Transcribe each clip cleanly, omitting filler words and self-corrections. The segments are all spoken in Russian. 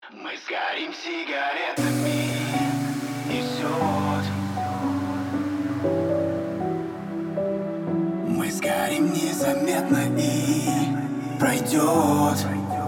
Мы сгорим сигаретами, и все. Мы сгорим незаметно, и пройдет.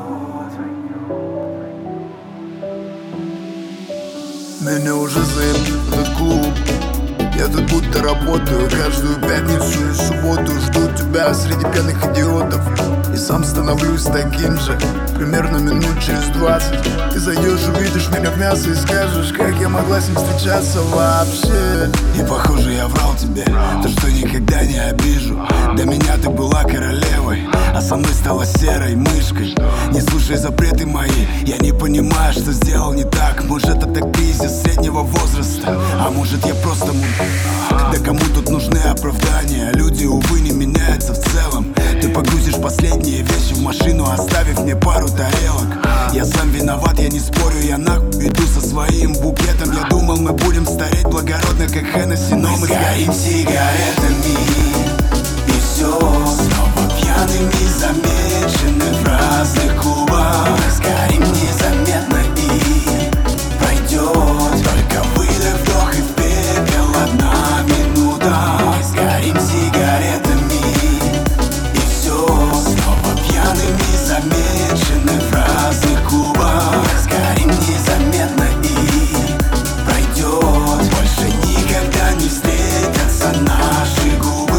Меня уже заебли в этот клуб. Я тут будто работаю каждую пятницу и субботу. Жду тебя среди пьяных идиотов. И сам становлюсь таким же примерно минут через 20. Ты зайдешь, увидишь меня в мясо и скажешь, как я могла с ним встречаться вообще. И похоже я врал тебе, то что никогда не обижу. До меня ты была королевой, а со мной стала серой мышкой. Не слушай запреты мои, я не понимаю, что сделал не так. Может это кризис среднего возраста, а может я просто Да кому тут нужны оправдания? Люди, увы, не меняются в целом. Ты погрузишь последние вещи в машину, оставив мне пару тарелок. Я сам виноват, я не спорю, я нахуй иду со своим букетом. Я думал, мы будем стареть благородно, как Хеннесси, но мы сгорим сигаретами, и все. Снова пьяными замечены в разных клубах. Мы сгорим незаметно, и пройдет. Только выдох, вдох и в пепел одна минута. Мы сгорим сигаретами, и все. Снова пьяными замечены в разных клубах. Мы сгорим незаметно, и пройдет. Больше никогда не встретятся наши губы.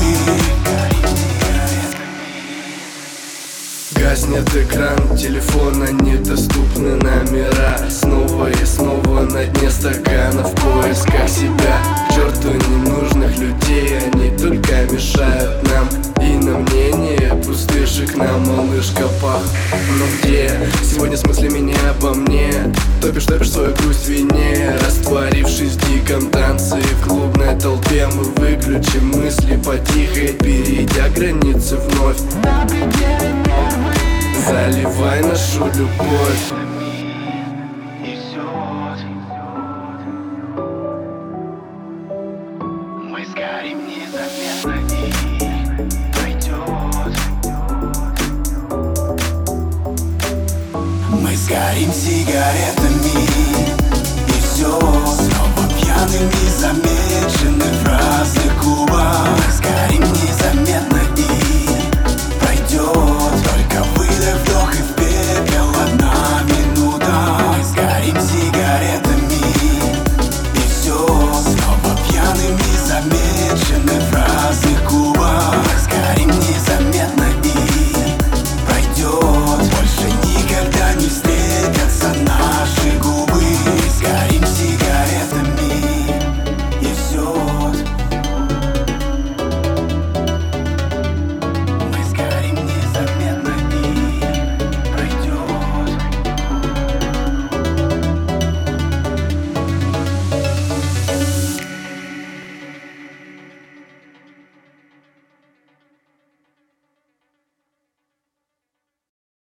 Гаснет экран телефона, недоступны номера. Снова и снова на дне стакана в поисках себя. К черту ненужных людей, они только мешают нам. И на мнение пустышек на малышка пах. Но где сегодня с мыслями не обо мне? Топишь свою грусть в вине, растворившись в диком танце. И в клубной толпе мы выключим мысли потихо, перейдя границы вновь. Заливай нашу любовь. Мы сгорим незаметно, и пройдет. Мы сгорим сигаретами, и все. Снова пьяными замечены в разных клубах. Мы сгорим незаметно, и пройдет.